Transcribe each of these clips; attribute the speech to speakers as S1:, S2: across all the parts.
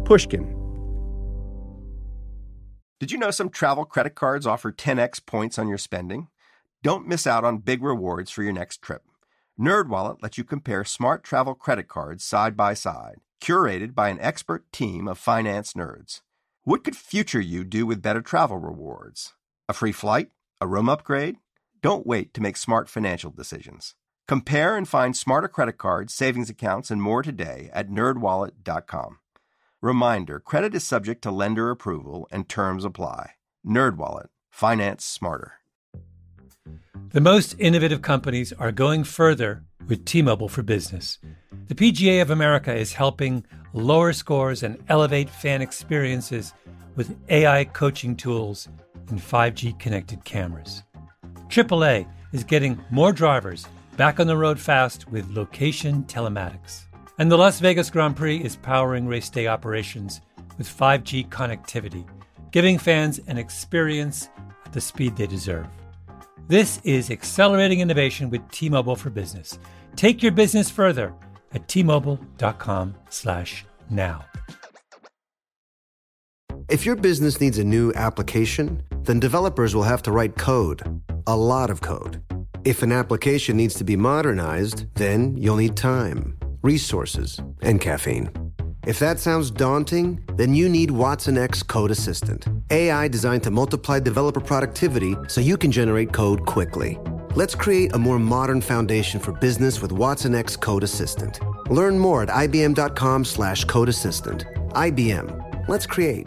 S1: Pushkin. Did you know some travel credit cards offer 10x points on your spending? Don't miss out on big rewards for your next trip. NerdWallet lets you compare smart travel credit cards side by side, curated by an expert team of finance nerds. What could future you do with better travel rewards? A free flight? A room upgrade? Don't wait to make smart financial decisions. Compare and find smarter credit cards, savings accounts, and more today at nerdwallet.com. Reminder, credit is subject to lender approval and terms apply. NerdWallet. Finance smarter.
S2: The most innovative companies are going further with T-Mobile for Business. The PGA of America is helping lower scores and elevate fan experiences with AI coaching tools and 5G connected cameras. AAA is getting more drivers back on the road fast with location telematics. And the Las Vegas Grand Prix is powering race day operations with 5G connectivity, giving fans an experience at the speed they deserve. This is accelerating innovation with T-Mobile for Business. Take your business further at T-Mobile.com/now.
S3: If your business needs a new application, then developers will have to write code, a lot of code. If an application needs to be modernized, then you'll need time, resources, and caffeine. If that sounds daunting, then you need watsonx Code Assistant, AI designed to multiply developer productivity so you can generate code quickly. Let's create a more modern foundation for business with watsonx Code Assistant. Learn more at ibm.com/code assistant. IBM. Let's create.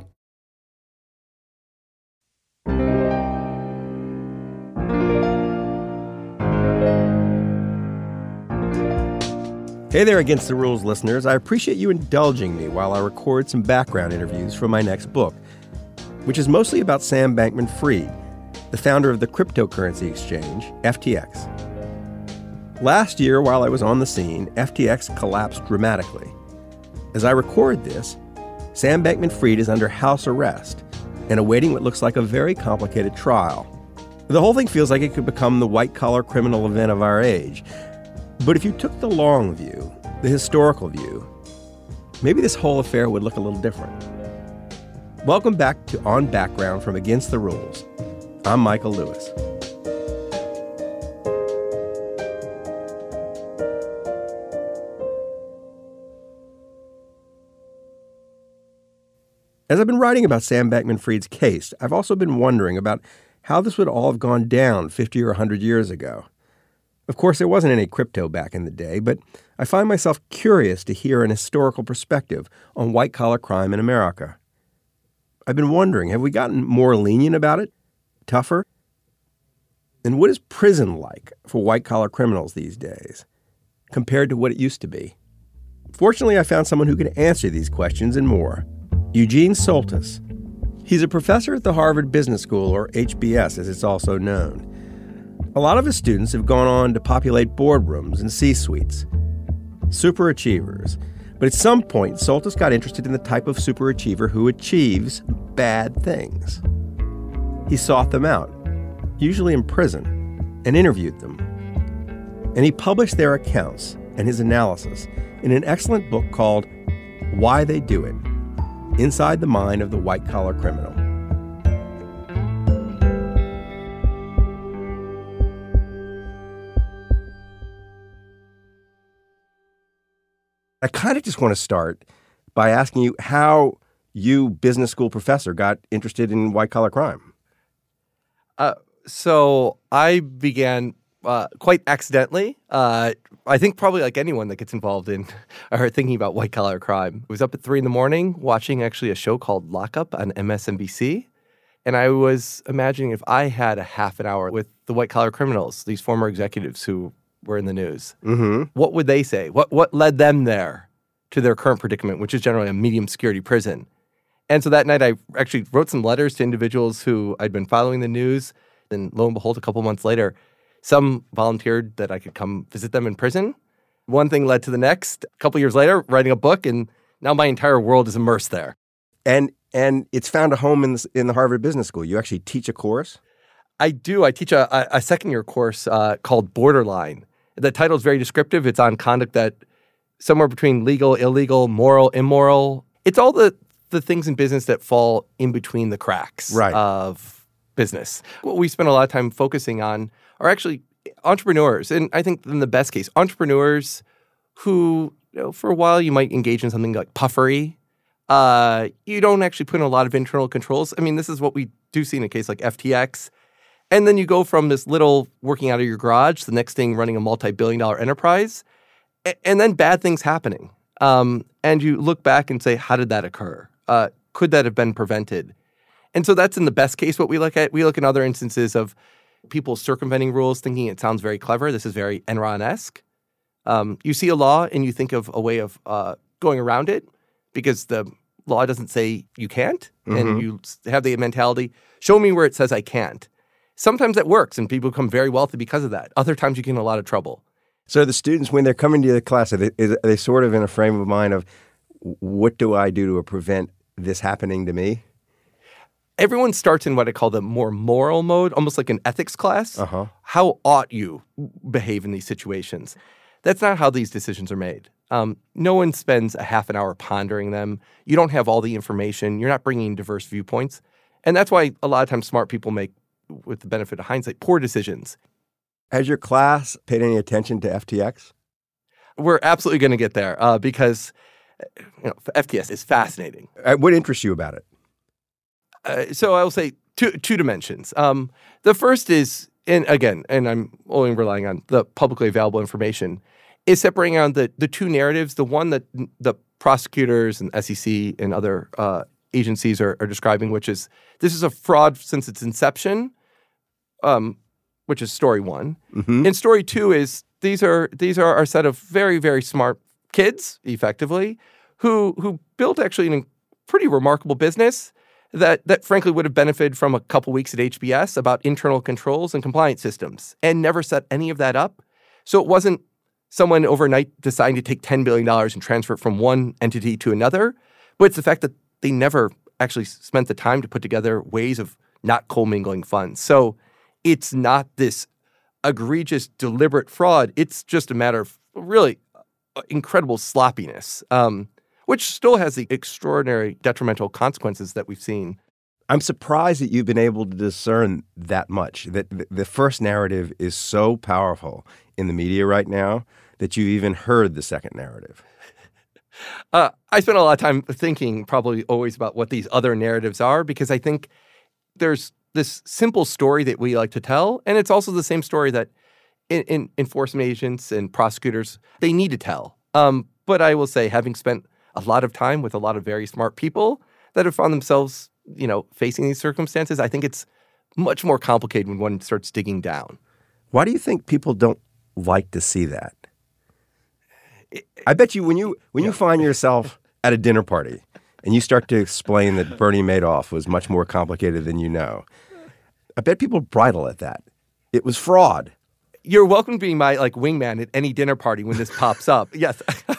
S1: Hey there, Against the Rules listeners. I appreciate you indulging me while I record some background interviews for my next book, which is mostly about Sam Bankman-Fried, the founder of the cryptocurrency exchange, FTX. Last year, while I was on the scene, FTX collapsed dramatically. As I record this, Sam Bankman-Fried is under house arrest and awaiting what looks like a very complicated trial. The whole thing feels like it could become the white-collar criminal event of our age. But if you took the long view, the historical view, maybe this whole affair would look a little different. Welcome back to On Background from Against the Rules. I'm Michael Lewis. As I've been writing about Sam Bankman-Fried's case, I've also been wondering about how this would all have gone down 50 or 100 years ago. Of course, there wasn't any crypto back in the day, but I find myself curious to hear an historical perspective on white-collar crime in America. I've been wondering, have we gotten more lenient about it? Tougher? And what is prison like for white-collar criminals these days, compared to what it used to be? Fortunately, I found someone who can answer these questions and more. Eugene Soltis. He's a professor at the Harvard Business School, or HBS as it's also known. A lot of his students have gone on to populate boardrooms and C-suites. Superachievers. But at some point, Soltis got interested in the type of superachiever who achieves bad things. He sought them out, usually in prison, and interviewed them. And he published their accounts and his analysis in an excellent book called Why They Do It: Inside the Mind of the White-Collar Criminal. I kind of just want to start by asking you how you, business school professor, got interested in white-collar crime.
S4: So I began quite accidentally. I think probably like anyone that gets involved in or thinking about white-collar crime. I was up at 3 a.m. watching actually a show called Lockup on MSNBC. And I was imagining if I had a half an hour with the white-collar criminals, these former executives who were in the news, what would they say? What led them there to their current predicament, which is generally a medium security prison? And so that night I actually wrote some letters to individuals who I'd been following the news. And lo and behold, a couple months later, some volunteered that I could come visit them in prison. One thing led to the next. A couple years later, writing a book, and now my entire world is immersed there.
S1: And it's found a home in the Harvard Business School. You actually teach a course?
S4: I do. I teach a second-year course called Borderline. The title is very descriptive. It's on conduct that somewhere between legal, illegal, moral, immoral. It's all the the things in business that fall in between the cracks of business. What we spend a lot of time focusing on are actually entrepreneurs. And I think in the best case, entrepreneurs who, for a while you might engage in something like puffery. You don't actually put in a lot of internal controls. I mean, this is what we do see in a case like FTX. And then you go from this little working out of your garage, the next thing running a multi-billion-dollar enterprise, and then bad things happening. And you look back and say, how did that occur? Could that have been prevented? And so that's in the best case what we look at. We look at other instances of people circumventing rules, thinking it sounds very clever. This is very Enron-esque. You see a law and you think of a way of going around it because the law doesn't say you can't. And you have the mentality, show me where it says I can't. Sometimes that works and people become very wealthy because of that. Other times you get in a lot of trouble.
S1: So the students, when they're coming to the class, are they sort of in a frame of mind of what do I do to prevent this happening to me?
S4: Everyone starts in what I call the more moral mode, almost like an ethics class. How ought you behave in these situations? That's not how these decisions are made. No one spends a half an hour pondering them. You don't have all the information. You're not bringing diverse viewpoints. And that's why a lot of times smart people make, with the benefit of hindsight, poor decisions.
S1: Has your class paid any attention to FTX?
S4: We're absolutely going to get there because FTX is fascinating.
S1: What interests you about it?
S4: So I will say two dimensions. The first is, and I'm only relying on the publicly available information, is separating out the two narratives. The one that the prosecutors and SEC and other agencies are describing, which is this is a fraud since its inception, which is story one. And story two is these are our set of very, very smart kids, effectively, who built actually a pretty remarkable business that frankly would have benefited from a couple weeks at HBS about internal controls and compliance systems and never set any of that up. So it wasn't someone overnight deciding to take $10 billion and transfer it from one entity to another, but it's the fact that they never actually spent the time to put together ways of not commingling funds. So it's not this egregious, deliberate fraud. It's just a matter of really incredible sloppiness, which still has the extraordinary detrimental consequences that we've seen.
S1: I'm surprised that you've been able to discern that much, that the first narrative is so powerful in the media right now that you've even heard the second narrative.
S4: I spent a lot of time thinking probably always about what these other narratives are, because I think there's this simple story that we like to tell, and it's also the same story that in enforcement agents and prosecutors, they need to tell. But I will say, having spent a lot of time with a lot of very smart people that have found themselves, facing these circumstances, I think it's much more complicated when one starts digging down.
S1: Why do you think people don't like to see that? I bet you when you find yourself at a dinner party and you start to explain that Bernie Madoff was much more complicated than you know, I bet people bridle at that. It was fraud.
S4: You're welcome to be my wingman at any dinner party when this pops up. Yes.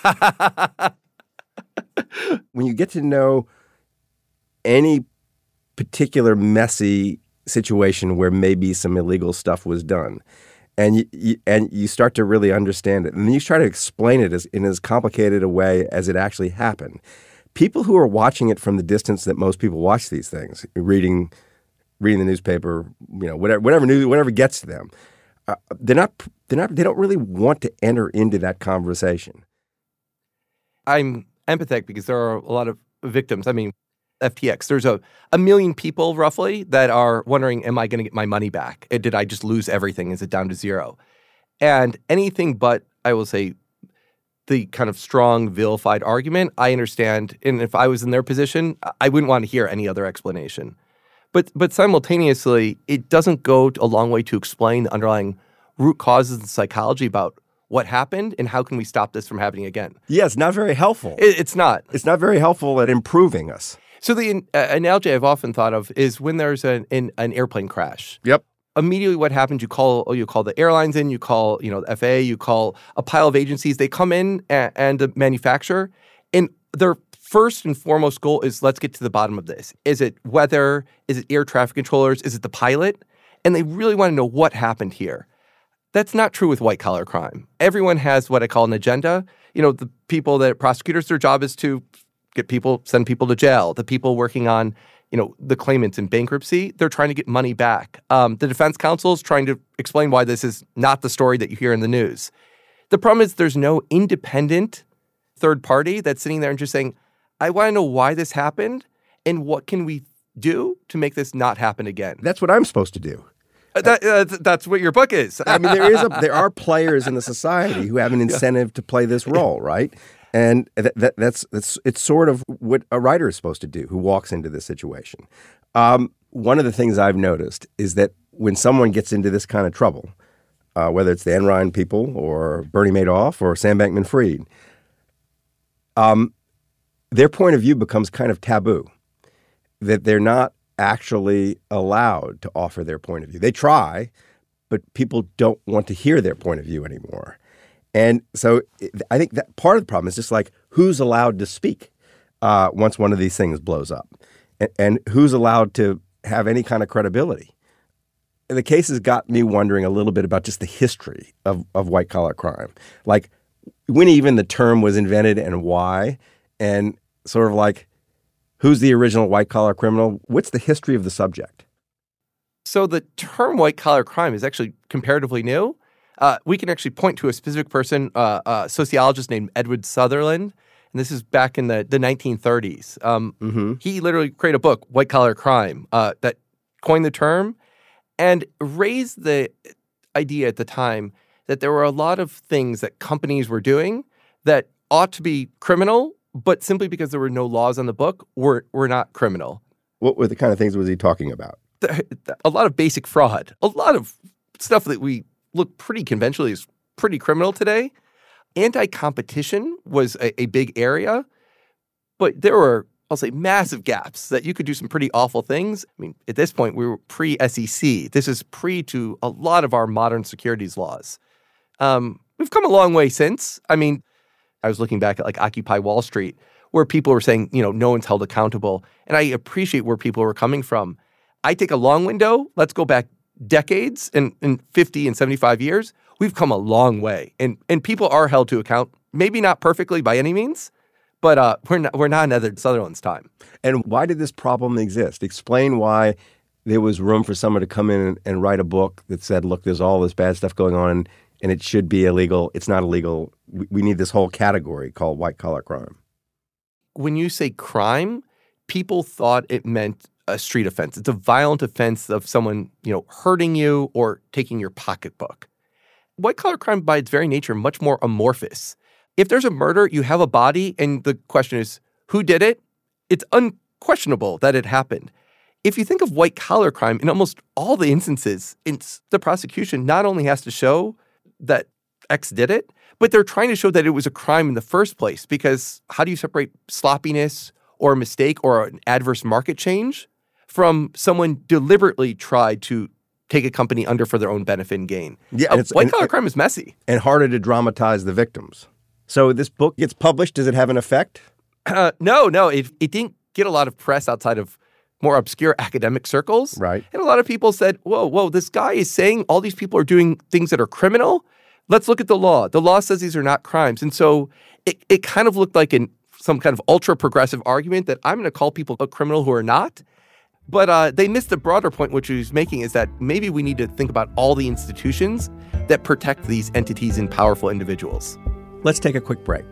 S1: When you get to know any particular messy situation where maybe some illegal stuff was done, and you start to really understand it, and then you try to explain it in as complicated a way as it actually happened, people who are watching it from the distance that most people watch these things, reading the newspaper, whatever gets to them, they don't really want to enter into that conversation.
S4: I'm empathetic because there are a lot of victims. I mean, FTX, there's a million people roughly that are wondering, am I going to get my money back? Did I just lose everything? Is it down to zero? And anything but, I will say, the kind of strong vilified argument, I understand. And if I was in their position, I wouldn't want to hear any other explanation. But simultaneously, it doesn't go a long way to explain the underlying root causes and psychology about what happened and how can we stop this from happening again.
S1: Yeah, it's not very helpful.
S4: It's not.
S1: It's not very helpful at improving us.
S4: So the analogy I've often thought of is when there's an airplane crash.
S1: Yep.
S4: Immediately what happens, you call the airlines in, you call the FAA, you call a pile of agencies. They come in and the manufacturer, and their first and foremost goal is, let's get to the bottom of this. Is it weather? Is it air traffic controllers? Is it the pilot? And they really want to know what happened here. That's not true with white-collar crime. Everyone has what I call an agenda. The people that prosecutors, their job is to send people to jail. The people working on, the claimants in bankruptcy, they're trying to get money back. The defense counsel is trying to explain why this is not the story that you hear in the news. The problem is there's no independent third party that's sitting there and just saying, I want to know why this happened and what can we do to make this not happen again.
S1: That's what I'm supposed to do.
S4: That's what your book is.
S1: I mean, there are players in the society who have an incentive to play this role, right? And that's it's sort of what a writer is supposed to do who walks into this situation. One of the things I've noticed is that when someone gets into this kind of trouble, whether it's the Enron people or Bernie Madoff or Sam Bankman-Fried, their point of view becomes kind of taboo, that they're not actually allowed to offer their point of view. They try, but people don't want to hear their point of view anymore. And so I think that part of the problem is just like who's allowed to speak once one of these things blows up and who's allowed to have any kind of credibility. And the case has got me wondering a little bit about just the history of white-collar crime. Like when even the term was invented and why, and sort of like who's the original white-collar criminal? What's the history of the subject?
S4: So the term white-collar crime is actually comparatively new. We can actually point to a specific person, a sociologist named Edward Sutherland, and this is back in the 1930s. He literally created a book, White-Collar Crime, that coined the term and raised the idea at the time that there were a lot of things that companies were doing that ought to be criminal, but simply because there were no laws on the book, were not criminal.
S1: What were the kind of things was he talking about?
S4: A lot of basic fraud, a lot of stuff that we look pretty conventionally as pretty criminal today. Anti-competition was a big area, but there were, I'll say, massive gaps that you could do some pretty awful things. I mean, at this point, we were pre-SEC. This is pre to a lot of our modern securities laws. We've come a long way since. I mean, I was looking back at like Occupy Wall Street, where people were saying, no one's held accountable. And I appreciate where people were coming from. I take a long window. Let's go back decades and 50 and 75 years. We've come a long way. And people are held to account, maybe not perfectly by any means, but we're not in Edward Sutherland's time.
S1: And why did this problem exist? Explain why there was room for someone to come in and write a book that said, look, there's all this bad stuff going on and it should be illegal. It's not illegal. We need this whole category called white-collar crime.
S4: When you say crime, people thought it meant a street offense. It's a violent offense of someone, hurting you or taking your pocketbook. White-collar crime, by its very nature, much more amorphous. If there's a murder, you have a body, and the question is, who did it? It's unquestionable that it happened. If you think of white-collar crime, in almost all the instances, the prosecution not only has to show that X did it, but they're trying to show that it was a crime in the first place, because how do you separate sloppiness or a mistake or an adverse market change from someone deliberately tried to take a company under for their own benefit and gain?
S1: Yeah,
S4: white-collar crime is messy.
S1: And harder to dramatize the victims. So this book gets published. Does it have an effect?
S4: No. It didn't get a lot of press outside of more obscure academic circles.
S1: Right.
S4: And a lot of people said, whoa, this guy is saying all these people are doing things that are criminal. Let's look at the law. The law says these are not crimes. And so it kind of looked like some kind of ultra-progressive argument that I'm going to call people a criminal who are not. But they missed the broader point, which he was making, is that maybe we need to think about all the institutions that protect these entities and powerful individuals.
S1: Let's take a quick break.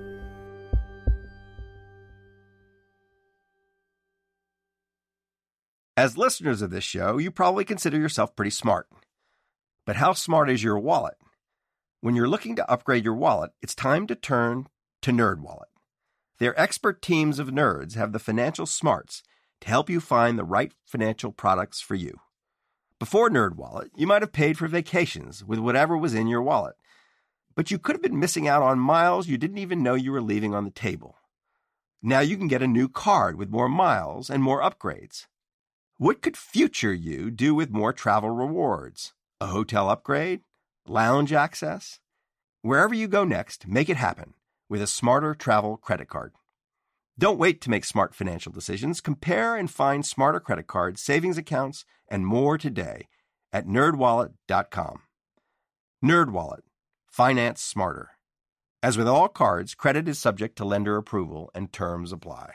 S1: As listeners of this show, you probably consider yourself pretty smart. But how smart is your wallet? When you're looking to upgrade your wallet, it's time to turn to NerdWallet. Their expert teams of nerds have the financial smarts to help you find the right financial products for you. Before NerdWallet, you might have paid for vacations with whatever was in your wallet. But you could have been missing out on miles you didn't even know you were leaving on the table. Now you can get a new card with more miles and more upgrades. What could future you do with more travel rewards? A hotel upgrade? Lounge access? Wherever you go next, make it happen with a smarter travel credit card. Don't wait to make smart financial decisions. Compare and find smarter credit cards, savings accounts, and more today at nerdwallet.com. NerdWallet. Finance smarter. As with all cards, credit is subject to lender approval and terms apply.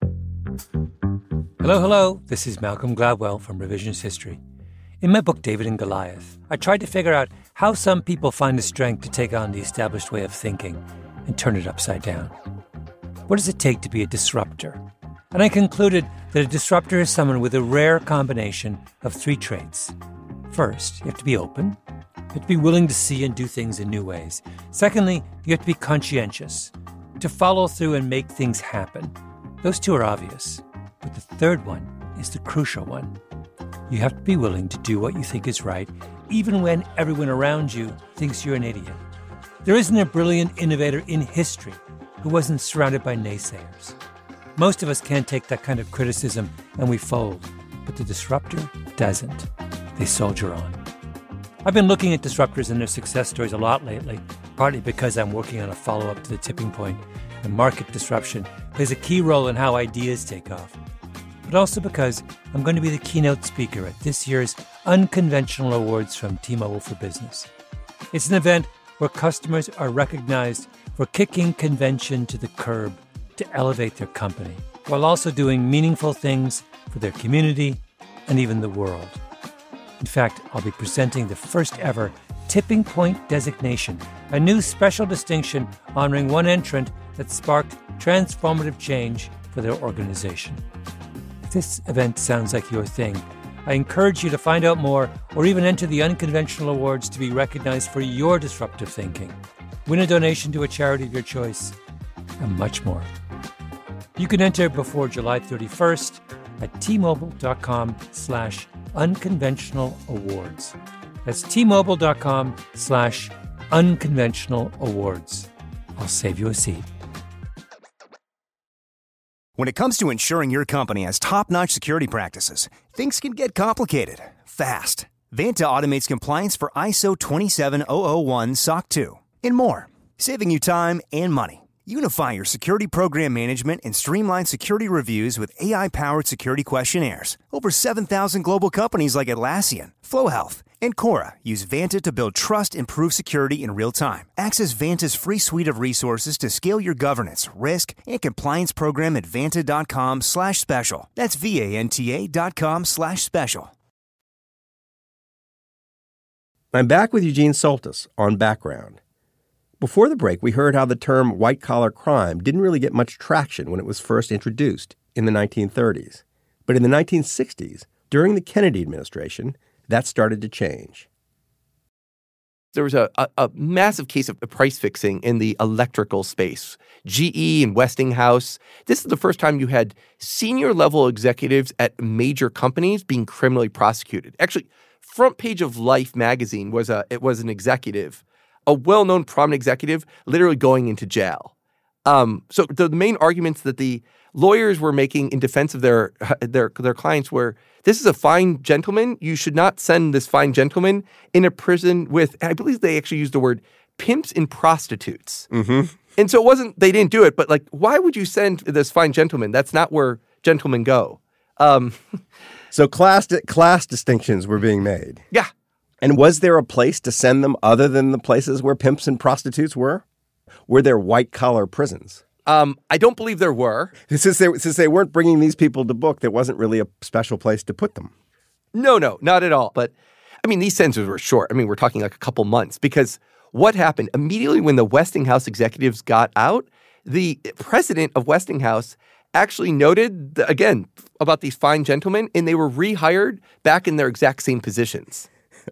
S2: Hello. This is Malcolm Gladwell from Revisionist History. In my book, David and Goliath, I tried to figure out how some people find the strength to take on the established way of thinking and turn it upside down. What does it take to be a disruptor? And I concluded that a disruptor is someone with a rare combination of three traits. First, you have to be open. You have to be willing to see and do things in new ways. Secondly, you have to be conscientious, to follow through and make things happen. Those two are obvious. But the third one is the crucial one. You have to be willing to do what you think is right, even when everyone around you thinks you're an idiot. There isn't a brilliant innovator in history who wasn't surrounded by naysayers. Most of us can't take that kind of criticism and we fold, but the disruptor doesn't. They soldier on. I've been looking at disruptors and their success stories a lot lately, partly because I'm working on a follow-up to The Tipping Point, and market disruption plays a key role in how ideas take off. But also because I'm going to be the keynote speaker at this year's Unconventional Awards from T-Mobile for Business. It's an event where customers are recognized for kicking convention to the curb to elevate their company, while also doing meaningful things for their community and even the world. In fact, I'll be presenting the first ever Tipping Point designation, a new special distinction honoring one entrant that sparked transformative change for their organization. If this event sounds like your thing, I encourage you to find out more or even enter the Unconventional Awards to be recognized for your disruptive thinking. Win a donation to a charity of your choice, and much more. You can enter before July 31st at tmobile.com/unconventional awards. That's tmobile.com/unconventional awards. I'll save you a seat.
S5: When it comes to ensuring your company has top-notch security practices, things can get complicated fast. Vanta automates compliance for ISO 27001 SOC 2 and more, saving you time and money. Unify your security program management and streamline security reviews with AI-powered security questionnaires. Over 7,000 global companies like Atlassian, Flow Health, and Cora use Vanta to build trust and prove security in real time. Access Vanta's free suite of resources to scale your governance, risk, and compliance program at vanta.com/special. That's VANTA.com/special.
S1: I'm back with Eugene Soltis on Background. Before the break, we heard how the term white-collar crime didn't really get much traction when it was first introduced in the 1930s. But in the 1960s, during the Kennedy administration, that started to change.
S4: There was a massive case of price fixing in the electrical space. GE and Westinghouse. This is the first time you had senior level executives at major companies being criminally prosecuted. Actually, front page of Life magazine was an executive, a well-known prominent executive, literally going into jail. So the main arguments that the lawyers were making in defense of their clients were, this is a fine gentleman. You should not send this fine gentleman in a prison with, I believe they actually used the word, pimps and prostitutes. Mm-hmm. And so they didn't do it, but like, why would you send this fine gentleman? That's not where gentlemen go.
S1: So class distinctions were being made.
S4: Yeah.
S1: And was there a place to send them other than the places where pimps and prostitutes were? Were there white-collar prisons?
S4: I don't believe there were.
S1: Since they weren't bringing these people to book, there wasn't really a special place to put them.
S4: No, not at all. But, I mean, these sentences were short. I mean, we're talking like a couple months. Because what happened? Immediately when the Westinghouse executives got out, the president of Westinghouse actually noted, again, about these fine gentlemen, and they were rehired back in their exact same positions.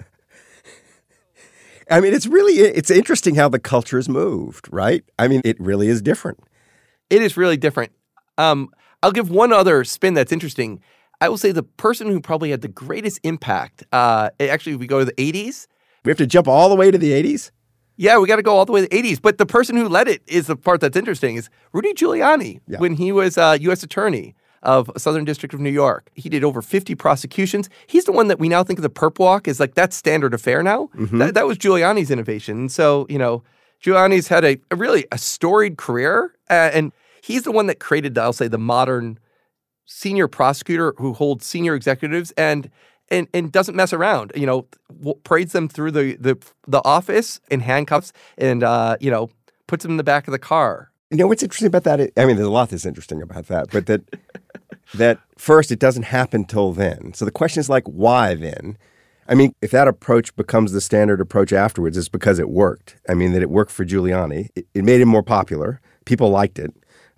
S1: I mean, it's interesting how the culture has moved, right? I mean, it really is different.
S4: It is really different. I'll give one other spin that's interesting. I will say the person who probably had the greatest impact, actually, we go to the 80s.
S1: We have to jump all the way to the 80s?
S4: Yeah, we got to go all the way to the 80s. But the person who led it is the part that's interesting, is Rudy Giuliani, when he was U.S. Attorney of Southern District of New York. He did over 50 prosecutions. He's the one that we now think of the perp walk as like that's standard of fare now. Mm-hmm. That was Giuliani's innovation. And so, Giuliani's had a really storied career, and he's the one that created, I'll say, the modern senior prosecutor who holds senior executives and doesn't mess around. Parades them through the office in handcuffs and puts him in the back of the car.
S1: You know what's interesting about that? I mean, there's a lot that's interesting about that, but that first, it doesn't happen till then. So the question is like, why then? I mean, if that approach becomes the standard approach afterwards, it's because it worked. I mean, that it worked for Giuliani. It made him more popular. People liked it.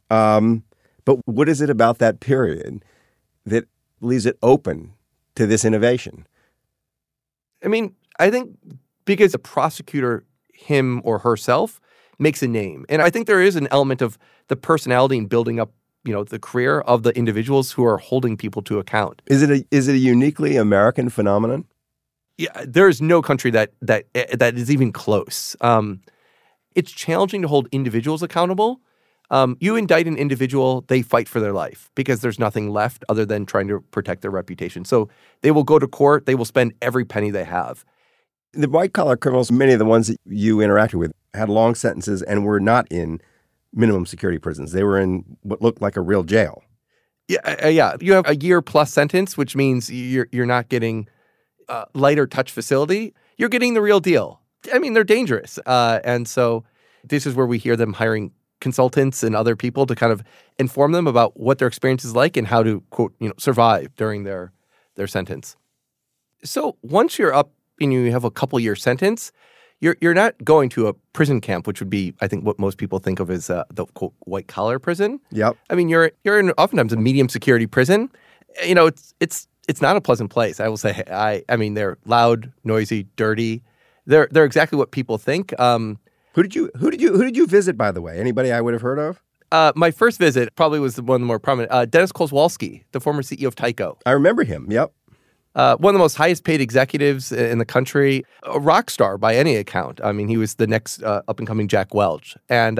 S1: But what is it about that period that leaves it open to this innovation?
S4: I mean, I think because the prosecutor, him or herself, makes a name. And I think there is an element of the personality in building up, the career of the individuals who are holding people to account.
S1: Is it a uniquely American phenomenon?
S4: Yeah, there is no country that is even close. It's challenging to hold individuals accountable. You indict an individual, they fight for their life because there's nothing left other than trying to protect their reputation. So they will go to court. They will spend every penny they have.
S1: The white-collar criminals, many of the ones that you interacted with, had long sentences and were not in minimum security prisons. They were in what looked like a real jail.
S4: Yeah. You have a year-plus sentence, which means you're not getting lighter touch facility. You're getting the real deal. I mean, they're dangerous. And so this is where we hear them hiring consultants and other people to kind of inform them about what their experience is like and how to, quote, survive during their sentence. So once you're up and you have a couple-year sentence, you're not going to a prison camp, which would be, I think, what most people think of as the, quote, white-collar prison.
S1: Yep.
S4: I mean, you're in oftentimes a medium security prison. It's not a pleasant place, I will say. I mean, they're loud, noisy, dirty. They're exactly what people think.
S1: Who did you visit, by the way? Anybody I would have heard of?
S4: My first visit probably was one of the more prominent. Dennis Kozlowski, the former CEO of Tyco.
S1: I remember him. Yep.
S4: One of the most highest paid executives in the country, a rock star by any account. I mean, he was the next up-and-coming Jack Welch. And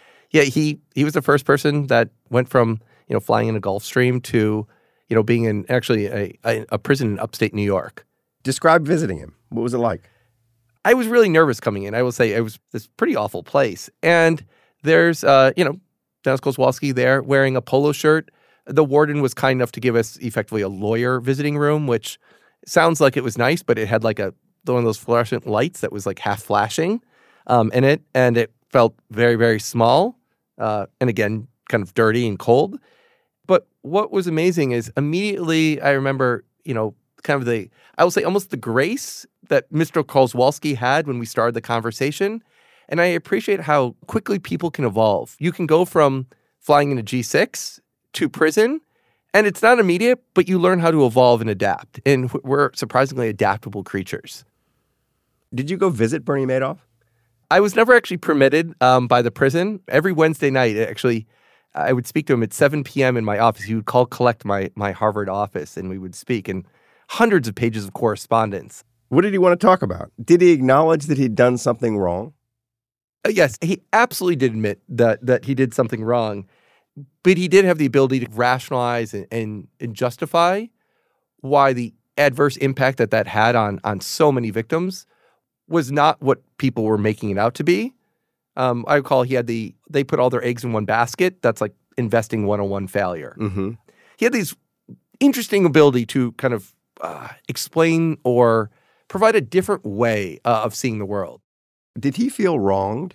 S4: he was the first person that went from, flying in a Gulfstream to, being in actually a prison in upstate New York.
S1: Describe visiting him. What was it like?
S4: I was really nervous coming in. I will say it was this pretty awful place. And there's, Dennis Kozlowski there wearing a polo shirt. The warden was kind enough to give us effectively a lawyer visiting room, which sounds like it was nice, but it had like one of those fluorescent lights that was like half flashing in it. And it felt very, very small. And again, kind of dirty and cold. But what was amazing is immediately I remember, kind of I will say almost the grace that Mr. Kozlowski had when we started the conversation. And I appreciate how quickly people can evolve. You can go from flying in a G6 to prison, and it's not immediate, but you learn how to evolve and adapt. And we're surprisingly adaptable creatures.
S1: Did you go visit Bernie Madoff?
S4: I was never actually permitted by the prison. Every Wednesday night, actually, I would speak to him at 7 p.m. in my office. He would collect my Harvard office, and we would speak, and hundreds of pages of correspondence.
S1: What did he want to talk about? Did he acknowledge that he'd done something wrong?
S4: Yes, he absolutely did admit that he did something wrong. But he did have the ability to rationalize and justify why the adverse impact that had on so many victims was not what people were making it out to be. I recall they put all their eggs in one basket. That's like investing 101 failure.
S1: Mm-hmm.
S4: He had these interesting ability to kind of explain or provide a different way of seeing the world.
S1: Did he feel wronged?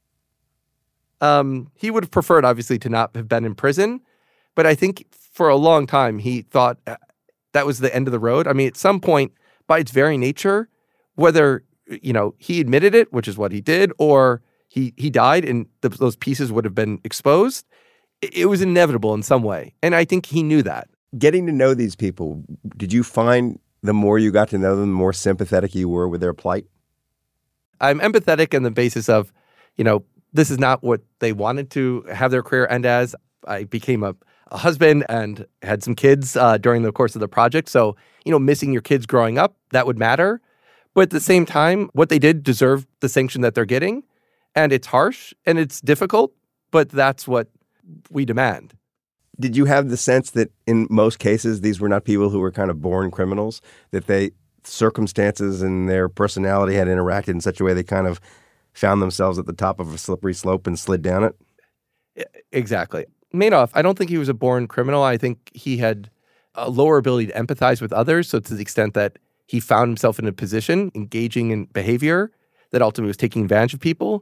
S4: He would have preferred, obviously, to not have been in prison. But I think for a long time, he thought that was the end of the road. I mean, at some point, by its very nature, whether, he admitted it, which is what he did, or he died and those pieces would have been exposed, it was inevitable in some way. And I think he knew that.
S1: Getting to know these people, did you find the more you got to know them, the more sympathetic you were with their plight?
S4: I'm empathetic on the basis of, this is not what they wanted to have their career end as. I became a husband and had some kids during the course of the project. So, missing your kids growing up, that would matter. But at the same time, what they did deserve the sanction that they're getting. And it's harsh and it's difficult, but that's what we demand.
S1: Did you have the sense that in most cases, these were not people who were kind of born criminals, that circumstances and their personality had interacted in such a way they kind of found themselves at the top of a slippery slope and slid down it?
S4: Exactly. Madoff, I don't think he was a born criminal. I think he had a lower ability to empathize with others. So to the extent that he found himself in a position engaging in behavior that ultimately was taking advantage of people,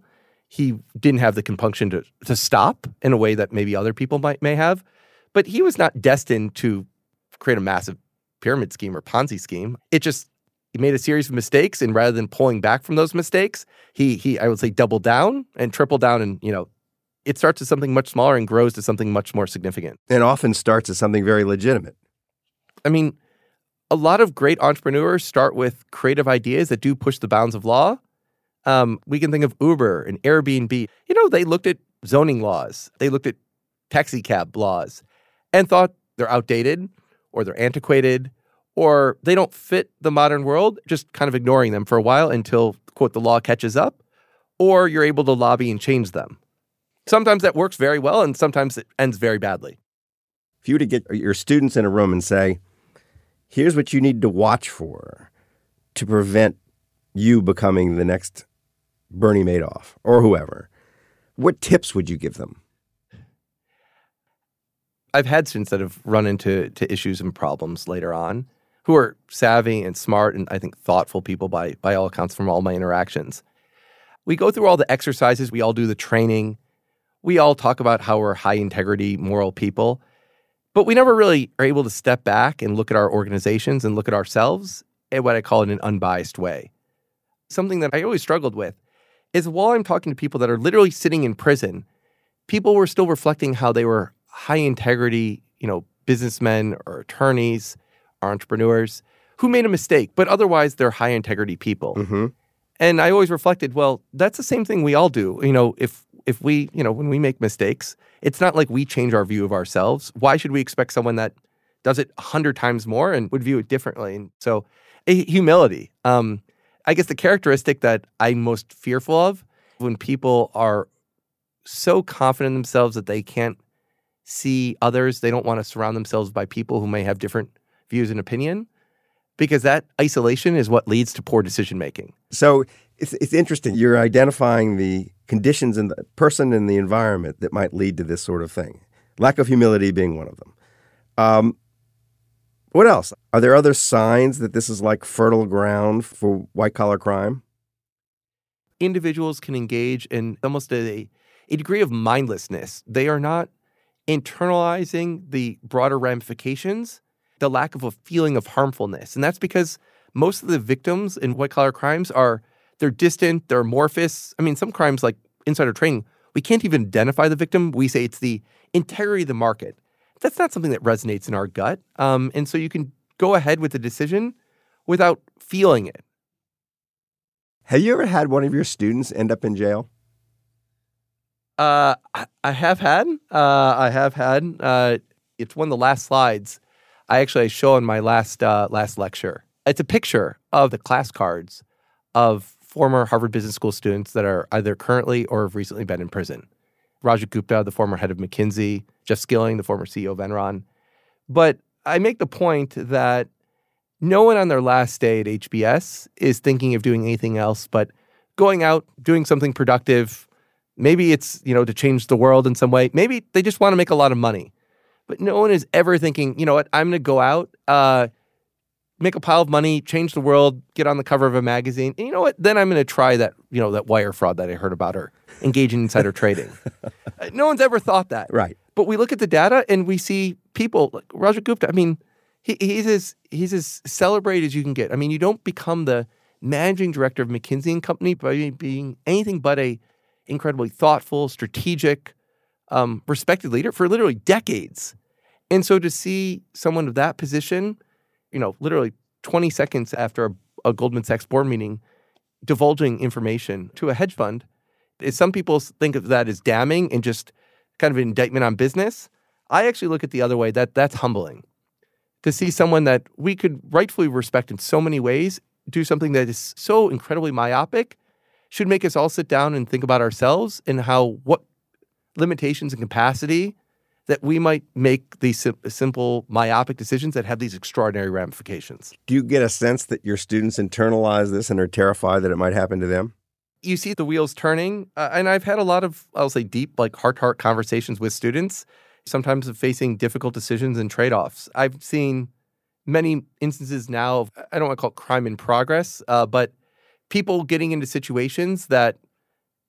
S4: He didn't have the compunction to stop in a way that maybe other people may have. But he was not destined to create a massive pyramid scheme or Ponzi scheme. He made a series of mistakes, and rather than pulling back from those mistakes, he I would say doubled down and tripled down, and it starts as something much smaller and grows to something much more significant.
S1: And often starts as something very legitimate.
S4: I mean, a lot of great entrepreneurs start with creative ideas that do push the bounds of law. We can think of Uber and Airbnb. They looked at zoning laws. They looked at taxi cab laws and thought they're outdated or they're antiquated or they don't fit the modern world, just kind of ignoring them for a while until, quote, the law catches up, or you're able to lobby and change them. Sometimes that works very well, and sometimes it ends very badly.
S1: If you were to get your students in a room and say, here's what you need to watch for to prevent you becoming the next Bernie Madoff or whoever, what tips would you give them?
S4: I've had students that have run into issues and problems later on who are savvy and smart and I think thoughtful people by all accounts from all my interactions. We go through all the exercises. We all do the training. We all talk about how we're high integrity, moral people. But we never really are able to step back and look at our organizations and look at ourselves in what I call in an unbiased way. Something that I always struggled with is while I'm talking to people that are literally sitting in prison, people were still reflecting how they were high integrity, businessmen or attorneys or entrepreneurs who made a mistake, but otherwise they're high integrity people.
S1: Mm-hmm.
S4: And I always reflected, well, that's the same thing we all do. If we, when we make mistakes, it's not like we change our view of ourselves. Why should we expect someone that does it 100 times more and would view it differently? And so humility. I guess the characteristic that I'm most fearful of when people are so confident in themselves that they can't see others, they don't want to surround themselves by people who may have different views and opinion, because that isolation is what leads to poor decision making.
S1: So it's interesting. You're identifying the conditions in the person and the environment that might lead to this sort of thing. Lack of humility being one of them. What else? Are there other signs that this is like fertile ground for white-collar crime?
S4: Individuals can engage in almost a degree of mindlessness. They are not internalizing the broader ramifications, the lack of a feeling of harmfulness. And that's because most of the victims in white-collar crimes they're distant, they're amorphous. I mean, some crimes like insider trading, we can't even identify the victim. We say it's the integrity of the market. That's not something that resonates in our gut. And so you can go ahead with the decision without feeling it.
S1: Have you ever had one of your students end up in jail?
S4: I have had. It's one of the last slides I show in my last lecture. It's a picture of the class cards of former Harvard Business School students that are either currently or have recently been in prison. Rajat Gupta, the former head of McKinsey, Jeff Skilling, the former CEO of Enron. But I make the point that no one on their last day at HBS is thinking of doing anything else but going out, doing something productive. Maybe it's, to change the world in some way. Maybe they just want to make a lot of money. But no one is ever thinking, you know what, I'm going to go out, make a pile of money, change the world, get on the cover of a magazine. And you know what? Then I'm going to try that, that wire fraud that I heard about or engage in insider trading. No one's ever thought that.
S1: Right.
S4: But we look at the data and we see people like Rajat Gupta. I mean, he's as celebrated as you can get. I mean, you don't become the managing director of McKinsey & Company by being anything but a incredibly thoughtful, strategic, respected leader for literally decades. And so to see someone of that position, literally 20 seconds after a Goldman Sachs board meeting, divulging information to a hedge fund, some people think of that as damning and just kind of an indictment on business. I actually look at the other way. That's humbling. To see someone that we could rightfully respect in so many ways do something that is so incredibly myopic should make us all sit down and think about ourselves and what limitations and capacity that we might make these simple myopic decisions that have these extraordinary ramifications.
S1: Do you get a sense that your students internalize this and are terrified that it might happen to them?
S4: You see the wheels turning, and I've had a lot of, I'll say, deep, heart-to-heart conversations with students, sometimes of facing difficult decisions and trade-offs. I've seen many instances now of, I don't want to call it crime in progress, but people getting into situations that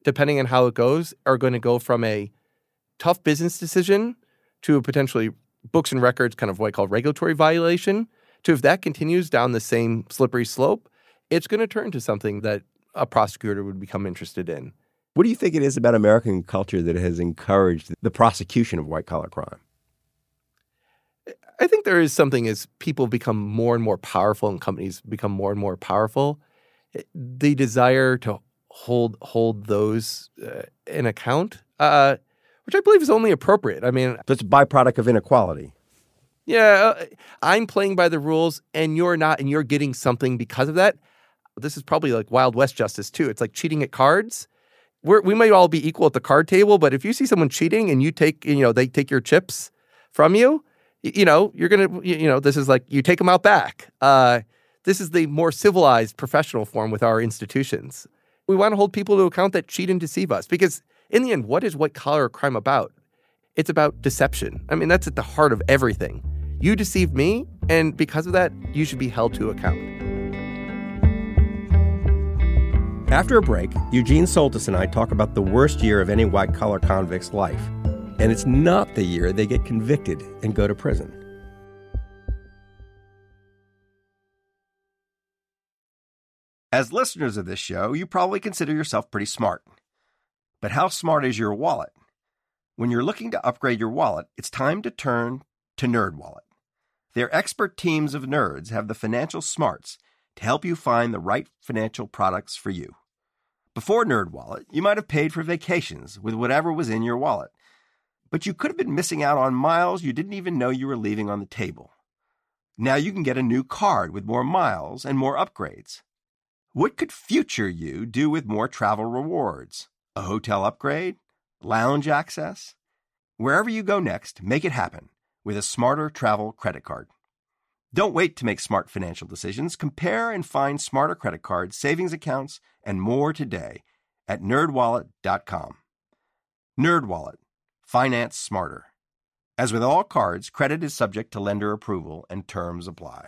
S4: depending on how it goes, are going to go from a tough business decision to a potentially books and records kind of what I call regulatory violation, to if that continues down the same slippery slope, it's going to turn to something that a prosecutor would become interested in.
S1: What do you think it is about American culture that has encouraged the prosecution of white-collar crime?
S4: I think there is something as people become more and more powerful and companies become more and more powerful, the desire to hold those in account, which I believe is only appropriate. I mean,
S1: That's a byproduct of inequality.
S4: Yeah, I'm playing by the rules and you're not, and you're getting something because of that. This is probably like Wild West justice too. It's like cheating at cards. We might all be equal at the card table, but if you see someone cheating and you take, they take your chips from you, you're going to, this is like you take them out back. This is the more civilized professional form with our institutions. We want to hold people to account that cheat and deceive us because in the end, what is white-collar crime about? It's about deception. I mean, that's at the heart of everything. You deceived me, and because of that, you should be held to account.
S1: After a break, Eugene Soltis and I talk about the worst year of any white-collar convict's life. And it's not the year they get convicted and go to prison. As listeners of this show, you probably consider yourself pretty smart. But how smart is your wallet? When you're looking to upgrade your wallet, it's time to turn to NerdWallet. Their expert teams of nerds have the financial smarts to help you find the right financial products for you. Before NerdWallet, you might have paid for vacations with whatever was in your wallet. But you could have been missing out on miles you didn't even know you were leaving on the table. Now you can get a new card with more miles and more upgrades. What could future you do with more travel rewards? A hotel upgrade? Lounge access? Wherever you go next, make it happen with a smarter travel credit card. Don't wait to make smart financial decisions. Compare and find smarter credit cards, savings accounts, and more today at nerdwallet.com. NerdWallet. Finance smarter. As with all cards, credit is subject to lender approval and terms apply.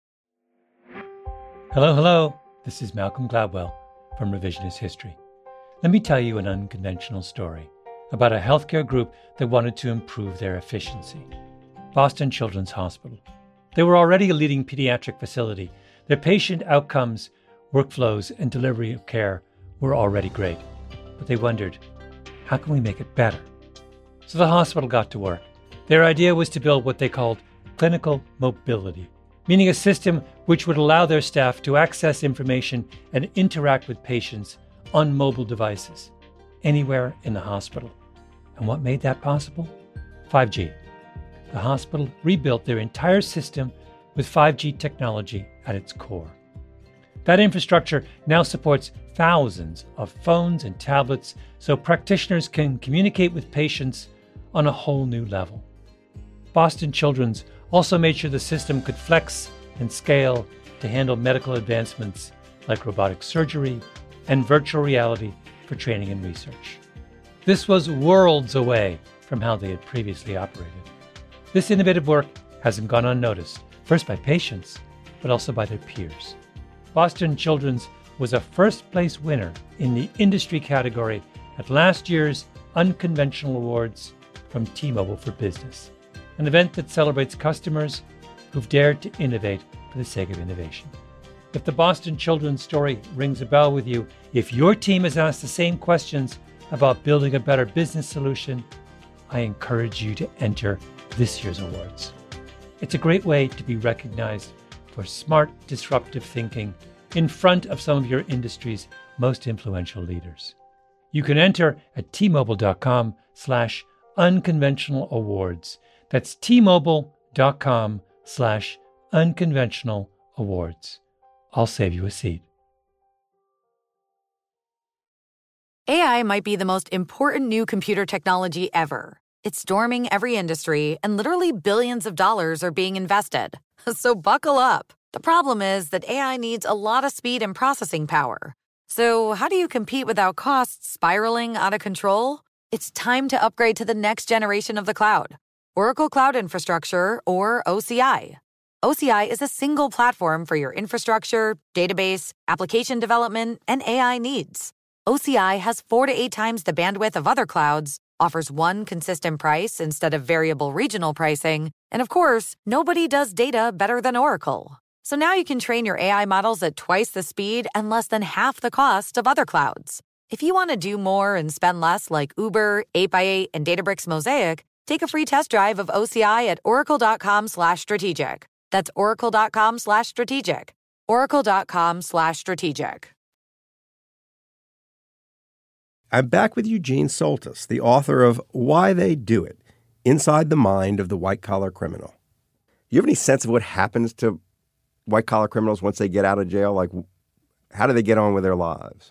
S2: Hello. This is Malcolm Gladwell from Revisionist History. Let me tell you an unconventional story about a healthcare group that wanted to improve their efficiency. Boston Children's Hospital. They were already a leading pediatric facility. Their patient outcomes, workflows, and delivery of care were already great. But they wondered, how can we make it better? So the hospital got to work. Their idea was to build what they called clinical mobility, meaning a system which would allow their staff to access information and interact with patients on mobile devices, anywhere in the hospital. And what made that possible? 5G. The hospital rebuilt their entire system with 5G technology at its core. That infrastructure now supports thousands of phones and tablets so practitioners can communicate with patients on a whole new level. Boston Children's also made sure the system could flex and scale to handle medical advancements like robotic surgery and virtual reality for training and research. This was worlds away from how they had previously operated. This innovative work hasn't gone unnoticed, first by patients, but also by their peers. Boston Children's was a first-place winner in the industry category at last year's Unconventional Awards from T-Mobile for Business, an event that celebrates customers who've dared to innovate for the sake of innovation. If the Boston Children's story rings a bell with you, if your team has asked the same questions about building a better business solution, I encourage you to enter this year's awards. It's a great way to be recognized for smart, disruptive thinking in front of some of your industry's most influential leaders. You can enter at tmobile.com/unconventional awards. That's tmobile.com/unconventional awards. I'll save you a seat.
S6: AI might be the most important new computer technology ever. It's storming every industry, and literally billions of dollars are being invested. So buckle up. The problem is that AI needs a lot of speed and processing power. So how do you compete without costs spiraling out of control? It's time to upgrade to the next generation of the cloud. Oracle Cloud Infrastructure, or OCI. OCI is a single platform for your infrastructure, database, application development, and AI needs. OCI has 4 to 8 times the bandwidth of other clouds, offers one consistent price instead of variable regional pricing, and of course, nobody does data better than Oracle. So now you can train your AI models at twice the speed and less than half the cost of other clouds. If you want to do more and spend less like Uber, 8x8, and Databricks Mosaic, take a free test drive of OCI at oracle.com/strategic. That's oracle.com/strategic. oracle.com/strategic.
S1: I'm back with Eugene Soltis, the author of Why They Do It, Inside the Mind of the White-Collar Criminal. Do you have any sense of what happens to white-collar criminals once they get out of jail? Like, how do they get on with their lives?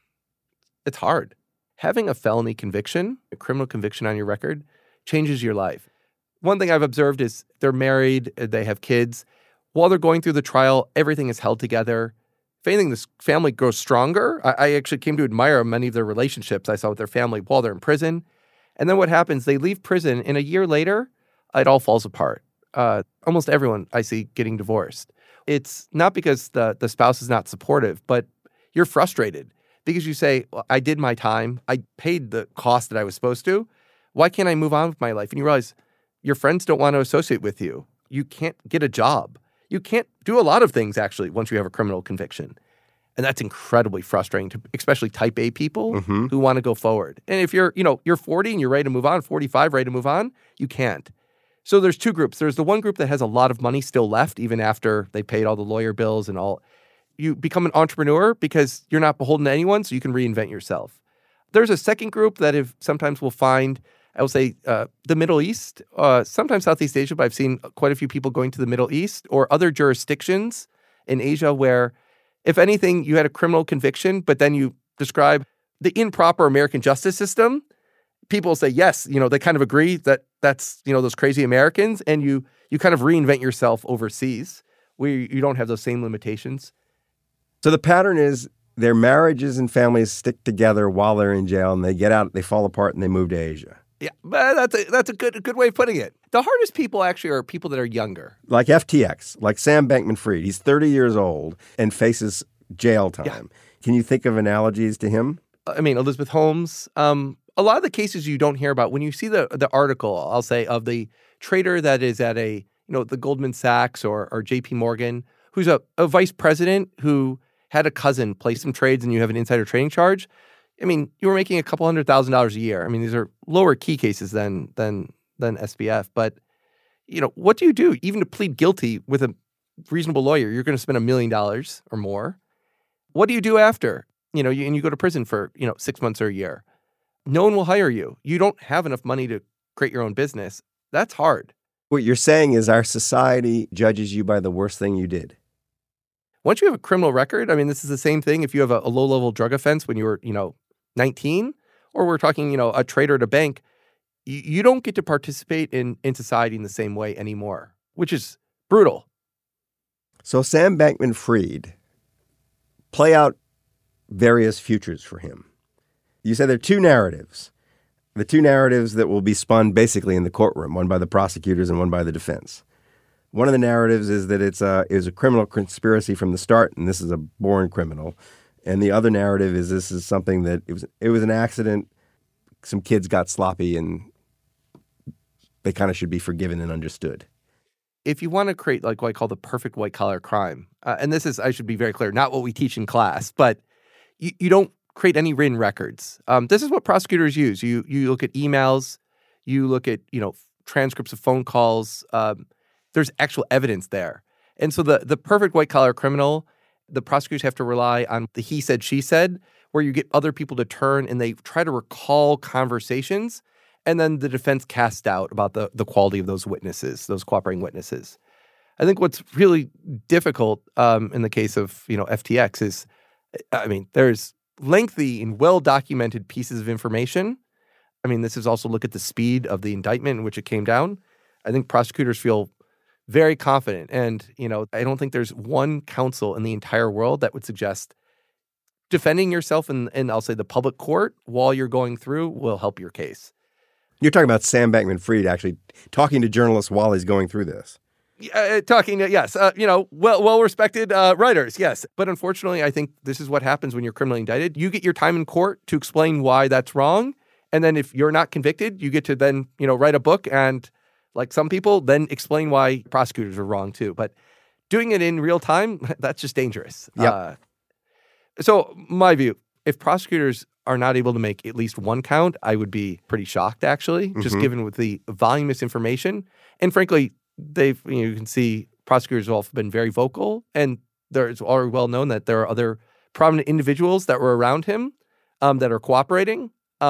S4: It's hard. Having a felony conviction, a criminal conviction on your record, changes your life. One thing I've observed is they're married, they have kids. While they're going through the trial, everything is held together. If anything, this family grows stronger. I actually came to admire many of their relationships I saw with their family while they're in prison. And then what happens, they leave prison, and a year later, it all falls apart. Almost everyone I see getting divorced. It's not because the spouse is not supportive, but you're frustrated because you say, well, I did my time. I paid the cost that I was supposed to. Why can't I move on with my life? And you realize your friends don't want to associate with you. You can't get a job. You can't do a lot of things, actually, once you have a criminal conviction. And that's incredibly frustrating to especially type A people who want to go forward. And if you're 40 and you're ready to move on, 45, ready to move on, you can't. So there's two groups. There's the one group that has a lot of money still left, even after they paid all the lawyer bills and all. You become an entrepreneur because you're not beholden to anyone, so you can reinvent yourself. There's a second group that sometimes will find, I will say, the Middle East, sometimes Southeast Asia, but I've seen quite a few people going to the Middle East or other jurisdictions in Asia where, if anything, you had a criminal conviction, but then you describe the improper American justice system. People say, yes, they kind of agree that that's, those crazy Americans, and you kind of reinvent yourself overseas where you don't have those same limitations.
S1: So the pattern is their marriages and families stick together while they're in jail, and they get out, they fall apart, and they move to Asia.
S4: Yeah, but that's a good way of putting it. The hardest people actually are people that are younger.
S1: Like FTX, like Sam Bankman-Fried. He's 30 years old and faces jail time. Yeah. Can you think of analogies to him?
S4: I mean, Elizabeth Holmes. A lot of the cases you don't hear about, when you see the article, I'll say, of the trader that is at the Goldman Sachs or JP Morgan, who's a vice president who had a cousin play some trades and you have an insider trading charge. I mean, you were making a couple $100,000 a year. I mean, these are lower key cases than SBF. But, what do you do? Even to plead guilty with a reasonable lawyer, you're going to spend $1 million or more. What do you do after? And you go to prison for, 6 months or a year. No one will hire you. You don't have enough money to create your own business. That's hard.
S1: What you're saying is our society judges you by the worst thing you did.
S4: Once you have a criminal record, I mean, this is the same thing if you have a low-level drug offense when you were, 19, or we're talking, a trader at a bank, you don't get to participate in society in the same way anymore, which is brutal.
S1: So Sam Bankman-Fried, play out various futures for him. You said there are two narratives. The two narratives that will be spun basically in the courtroom, one by the prosecutors and one by the defense. One of the narratives is that it was a criminal conspiracy from the start, and this is a born criminal. And the other narrative is this is something that it was an accident. Some kids got sloppy, and they kind of should be forgiven and understood.
S4: If you want to create like what I call the perfect white-collar crime, and this is, I should be very clear, not what we teach in class, but you don't create any written records. This is what prosecutors use. You look at emails, you look at transcripts of phone calls. There's actual evidence there. And so the perfect white-collar criminal, the prosecutors have to rely on the he said, she said, where you get other people to turn and they try to recall conversations, and then the defense casts doubt about the quality of those witnesses, those cooperating witnesses. I think what's really difficult in the case of FTX is, there's lengthy and well-documented pieces of information. I mean, this is also look at the speed of the indictment in which it came down. I think prosecutors feel very confident. And, I don't think there's one counsel in the entire world that would suggest defending yourself in I'll say, the public court while you're going through will help your case.
S1: You're talking about Sam Bankman-Fried actually talking to journalists while he's going through this.
S4: Well-respected writers, yes. But unfortunately, I think this is what happens when you're criminally indicted. You get your time in court to explain why that's wrong. And then if you're not convicted, you get to then, write a book and, like some people, then explain why prosecutors are wrong too. But doing it in real time, that's just dangerous.
S1: Yep.
S4: So my view, if prosecutors are not able to make at least one count, I would be pretty shocked, actually, just given with the voluminous information. And frankly, you can see prosecutors have been very vocal, and it's already well known that there are other prominent individuals that were around him that are cooperating.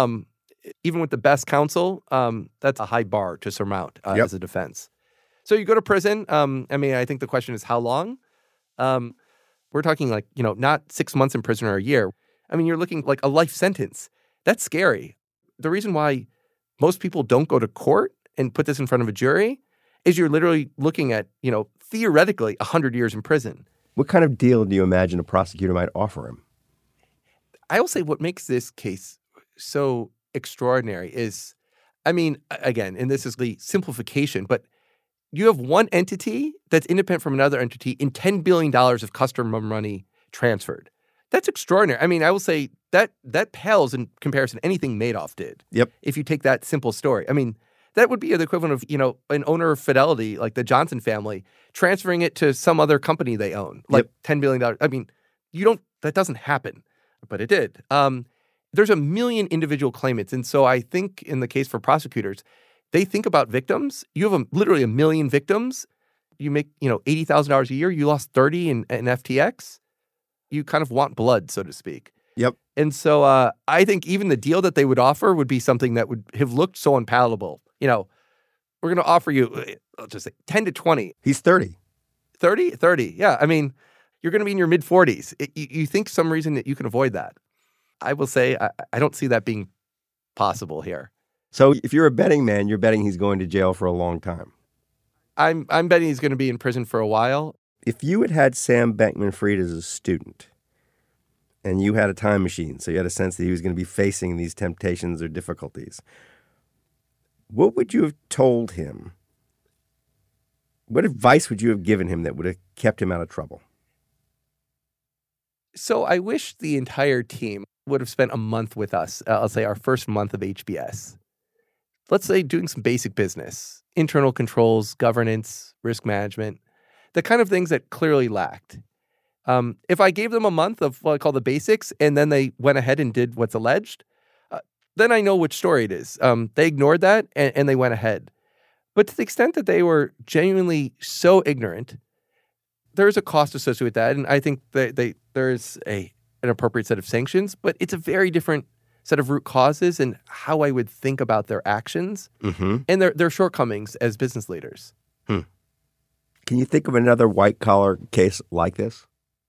S4: Even with the best counsel, that's a high bar to surmount as a defense. So you go to prison. I think the question is how long? We're talking not 6 months in prison or a year. You're looking like a life sentence. That's scary. The reason why most people don't go to court and put this in front of a jury is you're literally looking at, theoretically 100 years in prison.
S1: What kind of deal do you imagine a prosecutor might offer him?
S4: I will say what makes this case so extraordinary is, again, and this is the simplification, but you have one entity that's independent from another entity in $10 billion of customer money transferred. That's extraordinary. I will say that pales in comparison to anything Madoff did.
S1: Yep.
S4: If you take that simple story. That would be the equivalent of, an owner of Fidelity, like the Johnson family, transferring it to some other company they own, like $10 billion. That doesn't happen, but it did. There's a million individual claimants. And so I think in the case for prosecutors, they think about victims. You have literally a million victims. You make, $80,000 a year. You lost 30 in FTX. You kind of want blood, so to speak.
S1: Yep.
S4: And so I think even the deal that they would offer would be something that would have looked so unpalatable. We're going to offer you, I'll just say 10 to 20.
S1: He's 30.
S4: 30? 30. Yeah. You're going to be in your mid-40s. You think some reason that you can avoid that. I will say I don't see that being possible here.
S1: So if you're a betting man, you're betting he's going to jail for a long time.
S4: I'm betting he's going to be in prison for a while.
S1: If you had Sam Bankman-Fried as a student and you had a time machine, so you had a sense that he was going to be facing these temptations or difficulties, what would you have told him? What advice would you have given him that would have kept him out of trouble?
S4: So I wish the entire team would have spent a month with us. I'll say our first month of HBS. Let's say doing some basic business, internal controls, governance, risk management, the kind of things that clearly lacked. If I gave them a month of what I call the basics and then they went ahead and did what's alleged, then I know which story it is. They ignored that and they went ahead. But to the extent that they were genuinely so ignorant, there's a cost associated with that. And I think that there's an appropriate set of sanctions, but it's a very different set of root causes and how I would think about their actions and their shortcomings as business leaders.
S1: Can you think of another white-collar case like this?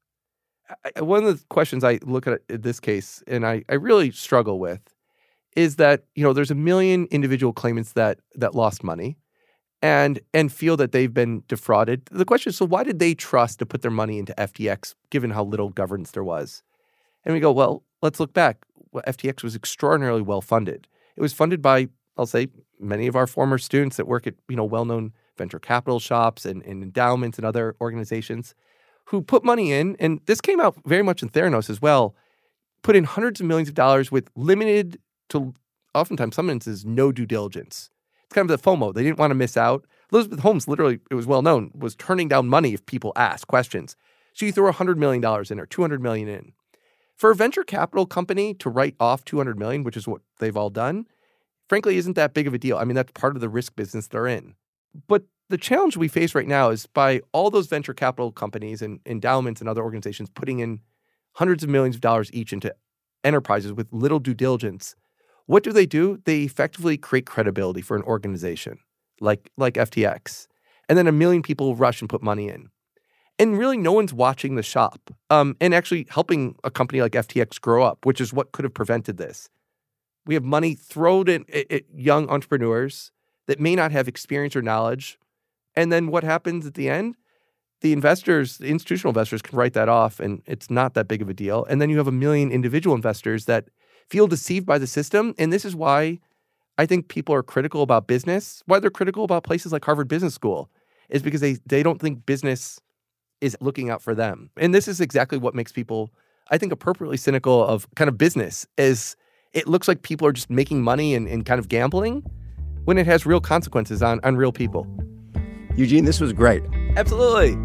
S4: One of the questions I look at in this case, and I really struggle with, is that, there's a million individual claimants that lost money and feel that they've been defrauded. The question is, so why did they trust to put their money into FTX, given how little governance there was? And we go, well, let's look back. Well, FTX was extraordinarily well-funded. It was funded by, I'll say, many of our former students that work at, well-known venture capital shops and endowments and other organizations who put money in, and this came out very much in Theranos as well, put in hundreds of millions of dollars with limited to oftentimes some instances no due diligence. It's kind of the FOMO. They didn't want to miss out. Elizabeth Holmes, literally, it was well known, was turning down money if people asked questions. So you throw $100 million in or $200 million in. For a venture capital company to write off $200 million, which is what they've all done, frankly, isn't that big of a deal. That's part of the risk business they're in. But the challenge we face right now is by all those venture capital companies and endowments and other organizations putting in hundreds of millions of dollars each into enterprises with little due diligence, what do? They effectively create credibility for an organization like FTX. And then a million people rush and put money in. And really no one's watching the shop and actually helping a company like FTX grow up, which is what could have prevented this. We have money thrown at young entrepreneurs that may not have experience or knowledge. And then what happens at the end? The investors, the institutional investors can write that off and it's not that big of a deal. And then you have a million individual investors that feel deceived by the system. And this is why I think people are critical about business, why they're critical about places like Harvard Business School. is because they don't think business is looking out for them. And this is exactly what makes people, I think, appropriately cynical of kind of business, is it looks like people are just making money and kind of gambling when it has real consequences on real people.
S1: Eugene, this was great.
S4: Absolutely.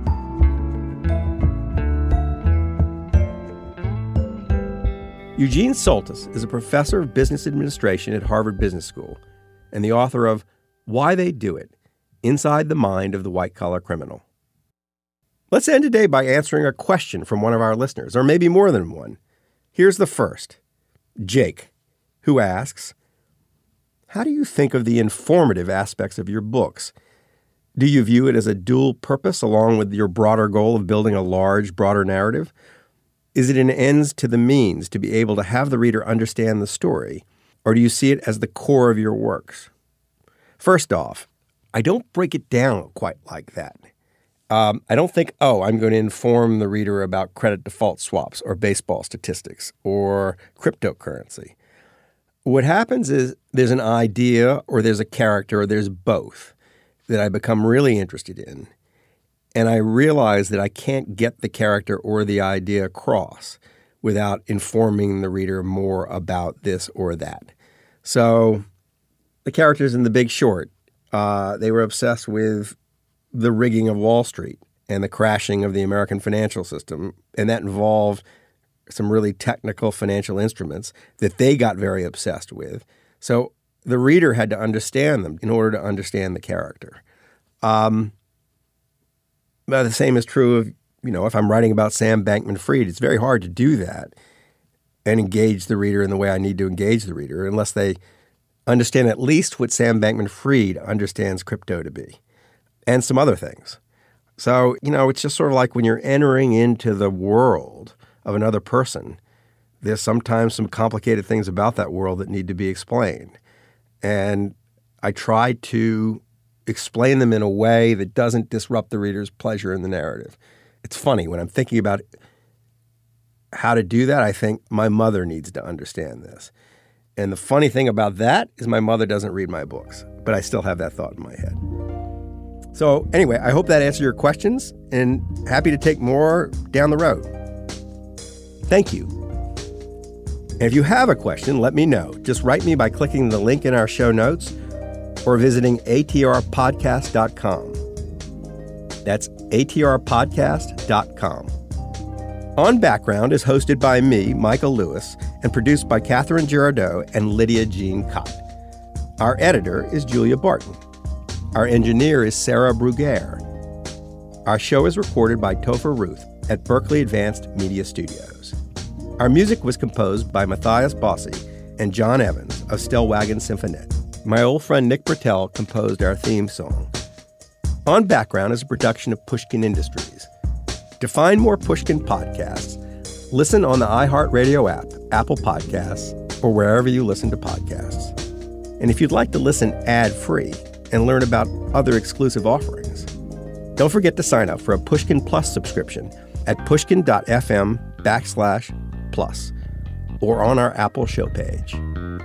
S1: Eugene Soltis is a professor of business administration at Harvard Business School and the author of Why They Do It, Inside the Mind of the White-Collar Criminal. Let's end today by answering a question from one of our listeners, or maybe more than one. Here's the first. Jake, who asks, how do you think of the informative aspects of your books? Do you view it as a dual purpose along with your broader goal of building a large, broader narrative? Is it an ends to the means to be able to have the reader understand the story, or do you see it as the core of your works? First off, I don't break it down quite like that. I don't think, I'm going to inform the reader about credit default swaps or baseball statistics or cryptocurrency. What happens is there's an idea or there's a character or there's both that I become really interested in. And I realize that I can't get the character or the idea across without informing the reader more about this or that. So the characters in The Big Short, they were obsessed with the rigging of Wall Street and the crashing of the American financial system. And that involved some really technical financial instruments that they got very obsessed with. So the reader had to understand them in order to understand the character. The same is true of, if I'm writing about Sam Bankman-Fried, it's very hard to do that and engage the reader in the way I need to engage the reader unless they understand at least what Sam Bankman-Fried understands crypto to be and some other things. So, it's just sort of like when you're entering into the world of another person, there's sometimes some complicated things about that world that need to be explained. And I try to explain them in a way that doesn't disrupt the reader's pleasure in the narrative. It's funny, when I'm thinking about how to do that, I think my mother needs to understand this. And the funny thing about that is my mother doesn't read my books, but I still have that thought in my head. So anyway, I hope that answered your questions, and happy to take more down the road. Thank you. And if you have a question, let me know. Just write me by clicking the link in our show notes or visiting atrpodcast.com. That's atrpodcast.com. On Background is hosted by me, Michael Lewis, and produced by Catherine Girardeau and Lydia Jean Cott. Our editor is Julia Barton. Our engineer is Sarah Bruguiere. Our show is recorded by Topher Ruth at Berkeley Advanced Media Studios. Our music was composed by Matthias Bossi and John Evans of Stellwagen Symphonette. My old friend Nick Bertel composed our theme song. On Background is a production of Pushkin Industries. To find more Pushkin podcasts, listen on the iHeartRadio app, Apple Podcasts, or wherever you listen to podcasts. And if you'd like to listen ad-free and learn about other exclusive offerings, don't forget to sign up for a Pushkin Plus subscription at pushkin.fm/plus or on our Apple show page.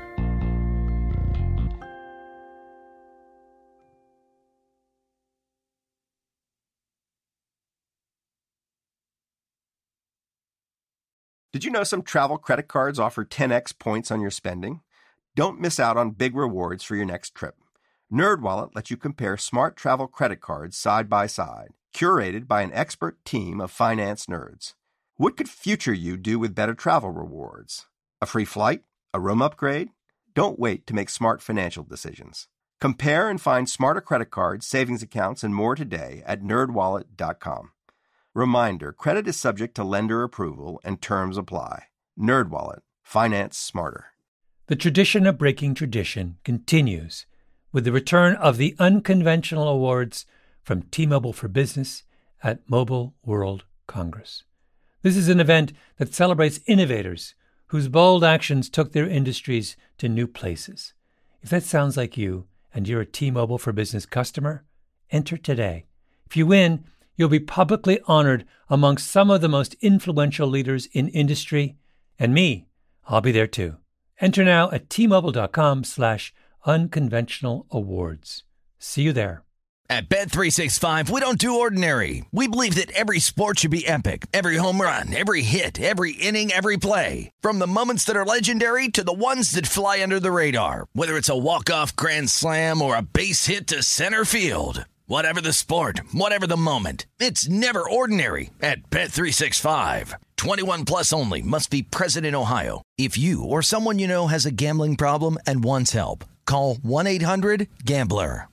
S1: Did you know some travel credit cards offer 10x points on your spending? Don't miss out on big rewards for your next trip. NerdWallet lets you compare smart travel credit cards side by side, curated by an expert team of finance nerds. What could future you do with better travel rewards? A free flight? A room upgrade? Don't wait to make smart financial decisions. Compare and find smarter credit cards, savings accounts, and more today at nerdwallet.com. Reminder, credit is subject to lender approval and terms apply. NerdWallet. Finance smarter.
S2: The tradition of breaking tradition continues with the return of the Unconventional Awards from T-Mobile for Business at Mobile World Congress. This is an event that celebrates innovators whose bold actions took their industries to new places. If that sounds like you and you're a T-Mobile for Business customer, enter today. If you win, you'll be publicly honored amongst some of the most influential leaders in industry. And me, I'll be there too. Enter now at T-Mobile.com/unconventional awards. See you there.
S7: At Bet365, we don't do ordinary. We believe that every sport should be epic. Every home run, every hit, every inning, every play. From the moments that are legendary to the ones that fly under the radar. Whether it's a walk-off grand slam or a base hit to center field. Whatever the sport, whatever the moment. It's never ordinary at Bet365. 21 plus only. Must be present in Ohio. If you or someone you know has a gambling problem and wants help, call 1-800-GAMBLER.